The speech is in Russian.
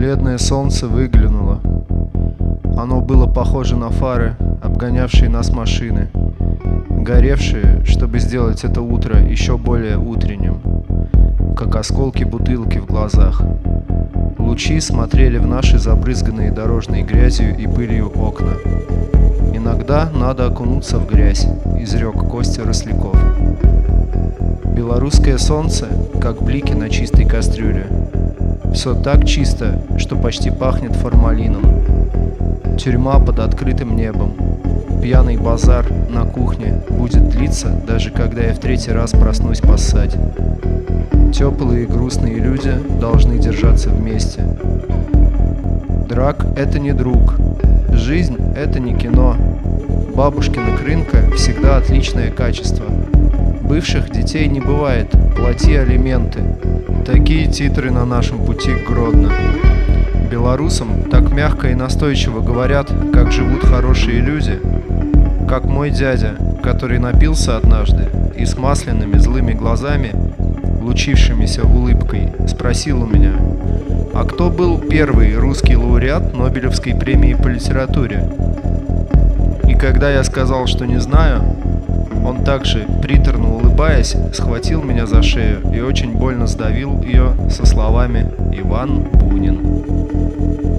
Бледное солнце выглянуло. Оно было похоже на фары, обгонявшие нас машины, горевшие, чтобы сделать это утро еще более утренним, как осколки бутылки в глазах. Лучи смотрели в наши забрызганные дорожной грязью и пылью окна. «Иногда надо окунуться в грязь», — изрек Костя Росляков. Белорусское солнце, как блики на чистой кастрюле. Все так чисто, что почти пахнет формалином. Тюрьма под открытым небом. Пьяный базар на кухне будет длиться, даже когда я в третий раз проснусь поссать. Теплые и грустные люди должны держаться вместе. Драк — это не друг. Жизнь — это не кино. Бабушкина крынка всегда отличное качество. Бывших детей не бывает. Плати алименты. Такие титры на нашем пути к Гродно. Белорусам так мягко и настойчиво говорят, как живут хорошие люди. Как мой дядя, который напился однажды и с масляными злыми глазами, лучившимися улыбкой, спросил у меня: «А кто был первый русский лауреат Нобелевской премии по литературе?» И когда я сказал, что не знаю, он также, приторно улыбаясь, схватил меня за шею и очень больно сдавил ее со словами: «Иван Бунин».